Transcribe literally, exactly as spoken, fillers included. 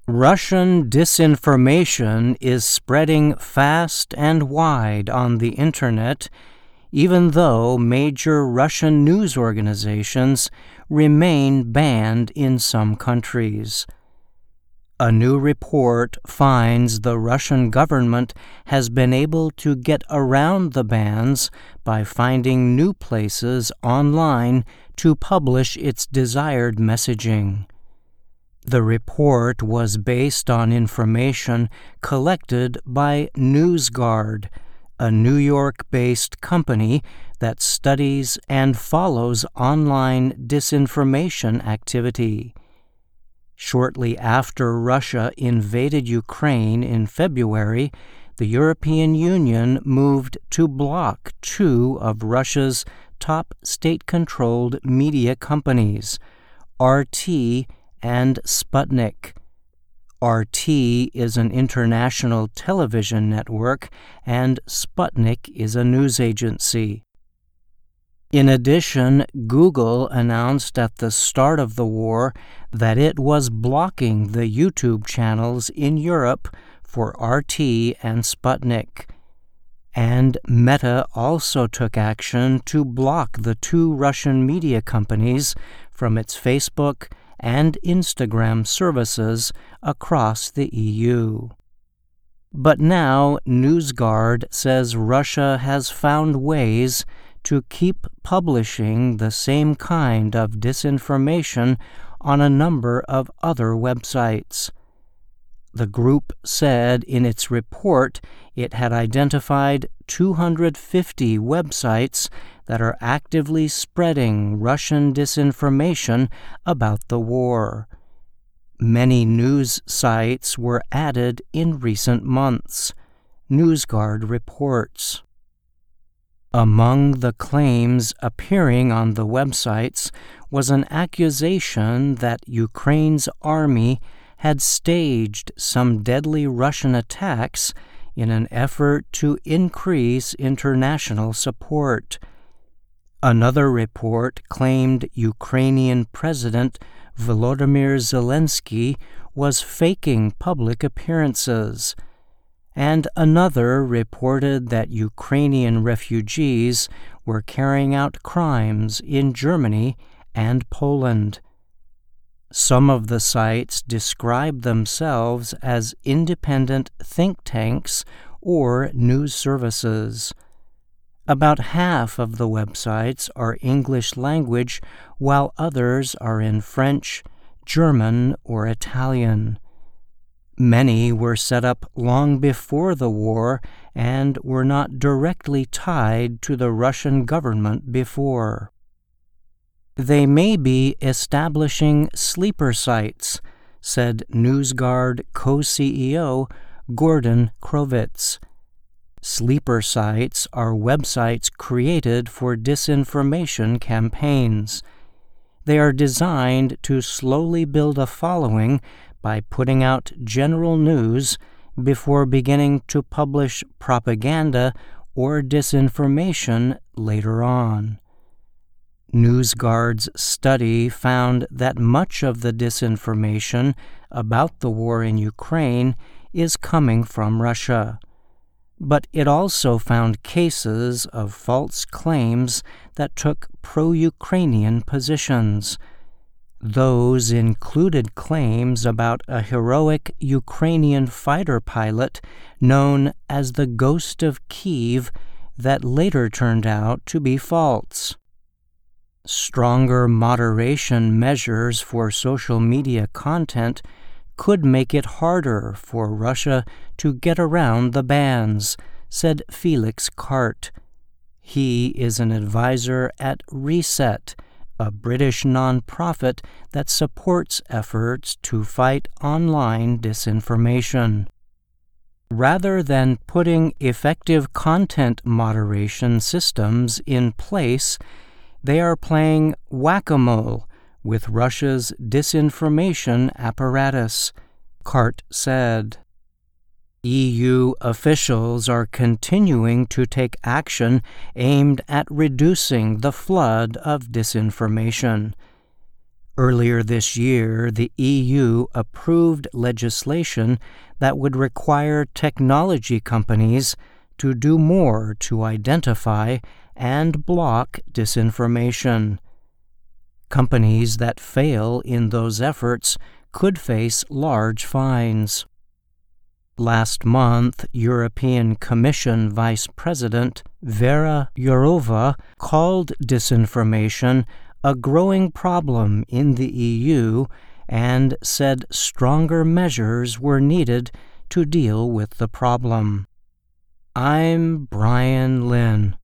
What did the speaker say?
Russian disinformation is spreading fast and wide on the internet, even though major Russian news organizations remain banned in some countries. A new report finds the Russian government has been able to get around the bans by finding new places online to publish its desired messaging. The report was based on information collected by NewsGuard, a New York-based company that studies and follows online disinformation activity. Shortly after Russia invaded Ukraine in February, the European Union moved to block two of Russia's top state-controlled media companies, R T and Sputnik. R T is an international television network, and Sputnik is a news agency. In addition, Google announced at the start of the war that it was blocking the YouTube channels in Europe for R T and Sputnik. And Meta also took action to block the two Russian media companies from its Facebook and Instagram services across the E U. But now NewsGuard says Russia has found ways to keep publishing the same kind of disinformation on a number of other websites. The group said in its report it had identified two hundred fifty websites that are actively spreading Russian disinformation about the war. Many news sites were added in recent months, NewsGuard reports. Among the claims appearing on the websites was an accusation that Ukraine's army had staged some deadly Russian attacks in an effort to increase international support. Another report claimed Ukrainian President Volodymyr Zelensky was faking public appearances, and another reported that Ukrainian refugees were carrying out crimes in Germany and Poland. Some of the sites describe themselves as independent think tanks or news services. About half of the websites are English language, while others are in French, German, or Italian. Many were set up long before the war and were not directly tied to the Russian government before. They may be establishing sleeper sites, said NewsGuard co-C E O Gordon Krovitz. Sleeper sites are websites created for disinformation campaigns. They are designed to slowly build a following by putting out general news before beginning to publish propaganda or disinformation later on. NewsGuard's study found that much of the disinformation about the war in Ukraine is coming from Russia. But it also found cases of false claims that took pro-Ukrainian positions. Those included claims about a heroic Ukrainian fighter pilot known as the Ghost of Kiev that later turned out to be false. Stronger moderation measures for social media content could make it harder for Russia to get around the bans, said Felix Cart. He is an advisor at Reset, a British nonprofit that supports efforts to fight online disinformation. Rather than putting effective content moderation systems in place, they are playing whack-a-mole with Russia's disinformation apparatus, Cart said. E U officials are continuing to take action aimed at reducing the flood of disinformation. Earlier this year, the E U approved legislation that would require technology companies to do more to identify and block disinformation. Companies that fail in those efforts could face large fines. Last month, European Commission Vice President Vera Jourova called disinformation a growing problem in the E U and said stronger measures were needed to deal with the problem. I'm Brian Lynn.